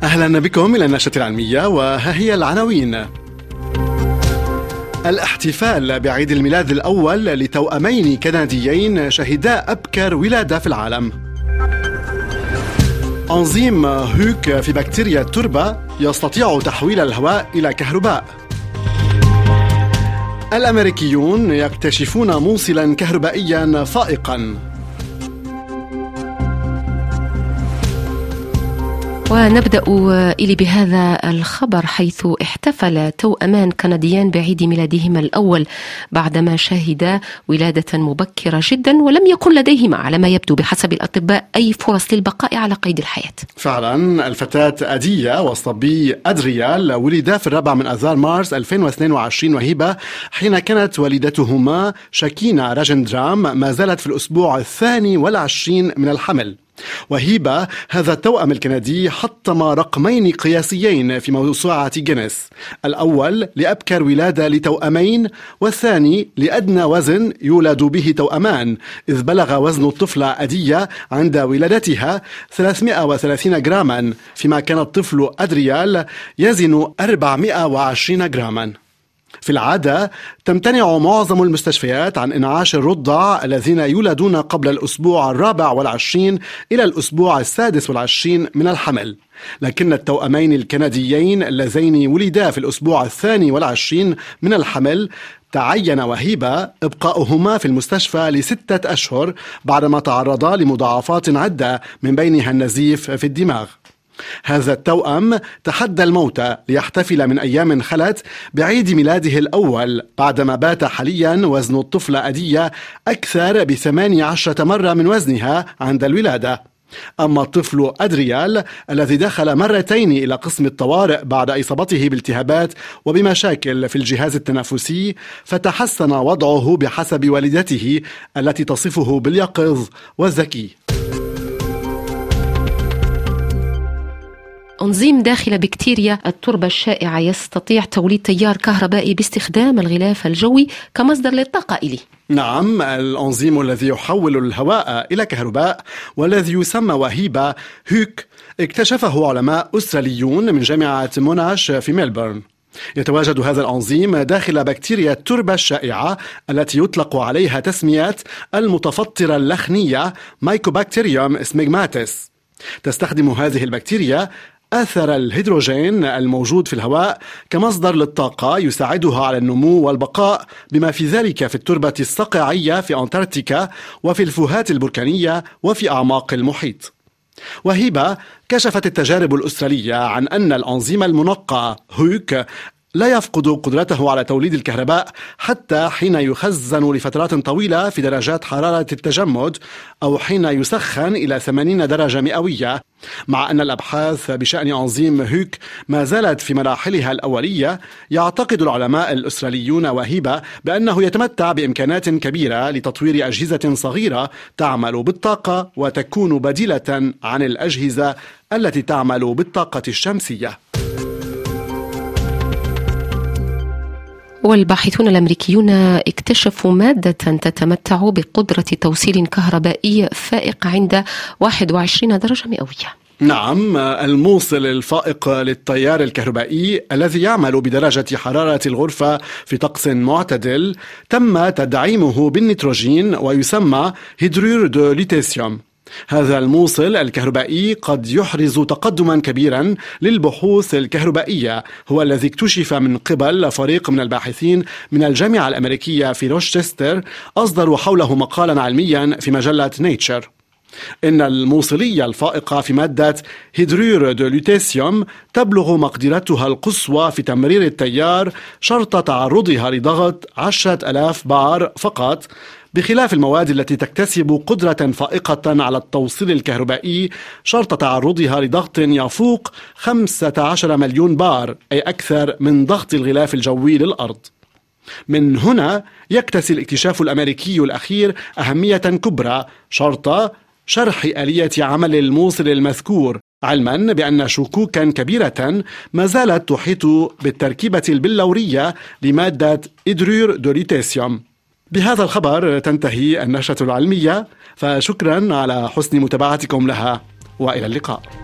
أهلا بكم إلى النشرة العلمية، وها هي العناوين. الاحتفال بعيد الميلاد الأول لتوأمين كنديين شهدا أبكر ولادة في العالم. أنظيم هوك في بكتيريا التربة يستطيع تحويل الهواء إلى كهرباء. الأمريكيون يكتشفون موصلا كهربائيا فائقا. ونبدأ إلي بهذا الخبر، حيث احتفل توأمان كنديان بعيد ميلادهما الأول بعدما شهدا ولادة مبكرة جدا، ولم يكن لديهما على ما يبدو بحسب الأطباء أي فرص للبقاء على قيد الحياة. فعلا الفتاة أدية والصبي أدريال ولدا في 4 من آذار مارس 2022 وهبة، حين كانت والدتهما شاكينا راجندرام ما زالت في الأسبوع 22 من الحمل. وهيبة هذا التوأم الكندي حطم رقمين قياسيين في موسوعة جينيس، الأول لأبكر ولادة لتوأمين، والثاني لأدنى وزن يولد به توأمان، إذ بلغ وزن الطفلة أدية عند ولادتها 330 جراما، فيما كان الطفل أدريال يزن 420 جراما. في العادة تمتنع معظم المستشفيات عن إنعاش الرضع الذين يولدون قبل الأسبوع 24 إلى الأسبوع 26 من الحمل، لكن التوأمين الكنديين اللذين ولدا في الأسبوع 22 من الحمل تعين وهبة إبقاؤهما في المستشفى ل6 أشهر بعدما تعرضا لمضاعفات عدة من بينها النزيف في الدماغ. هذا التوأم تحدى الموت ليحتفل من أيام خلت بعيد ميلاده الأول، بعدما بات حاليا وزن الطفلة أدية أكثر ب18 مرة من وزنها عند الولادة. أما الطفل أدريال الذي دخل مرتين إلى قسم الطوارئ بعد إصابته بالتهابات وبمشاكل في الجهاز التنفسي، فتحسن وضعه بحسب والدته التي تصفه باليقظ والذكي. أنظيم داخل بكتيريا التربة الشائعة يستطيع توليد تيار كهربائي باستخدام الغلاف الجوي كمصدر للطاقة إلي. نعم، الأنظيم الذي يحول الهواء إلى كهرباء والذي يسمى وهيبة هوك اكتشفه علماء أستراليون من جامعة موناش في ميلبورن. يتواجد هذا الأنظيم داخل بكتيريا التربة الشائعة التي يطلق عليها تسمية المتفطرة اللخنية مايكوبكتيريوم سميغماتيس. تستخدم هذه البكتيريا أثر الهيدروجين الموجود في الهواء كمصدر للطاقة يساعدها على النمو والبقاء، بما في ذلك في التربة الصقعية في أنتاركتيكا وفي الفوهات البركانية وفي أعماق المحيط. وهبة كشفت التجارب الأسترالية عن أن الأنظيم المنقى هوك لا يفقد قدرته على توليد الكهرباء حتى حين يخزن لفترات طويلة في درجات حرارة التجمد، أو حين يسخن إلى 80 درجة مئوية، مع أن الأبحاث بشأن أنظيم هوك ما زالت في مراحلها الأولية. يعتقد العلماء الأستراليون وهبة بأنه يتمتع بإمكانات كبيرة لتطوير أجهزة صغيرة تعمل بالطاقة وتكون بديلة عن الأجهزة التي تعمل بالطاقة الشمسية. والباحثون الأمريكيون اكتشفوا مادة تتمتع بقدرة توصيل كهربائي فائق عند 21 درجة مئوية. نعم، الموصل الفائق للتيار الكهربائي الذي يعمل بدرجة حرارة الغرفة في طقس معتدل تم تدعيمه بالنيتروجين ويسمى هيدرور دو ليثيوم. هذا الموصل الكهربائي قد يحرز تقدما كبيرا للبحوث الكهربائية، هو الذي اكتشف من قبل فريق من الباحثين من الجامعة الأمريكية في روشستر، أصدروا حوله مقالا علميا في مجلة نيتشر. إن الموصلية الفائقة في مادة هيدرور دو لوتيسيوم تبلغ مقدرتها القصوى في تمرير التيار شرط تعرضها لضغط 10,000 بار فقط، بخلاف المواد التي تكتسب قدرة فائقة على التوصيل الكهربائي شرط تعرضها لضغط يفوق 15 مليون بار، أي أكثر من ضغط الغلاف الجوي للأرض. من هنا يكتسي الاكتشاف الأمريكي الأخير أهمية كبرى شرط شرح آلية عمل الموصل المذكور، علما بأن شكوكا كبيرة ما زالت تحيط بالتركيبة البلورية لمادة هيدرور دو لوتيسيوم. بهذا الخبر تنتهي النشرة العلمية، فشكرا على حسن متابعتكم لها، وإلى اللقاء.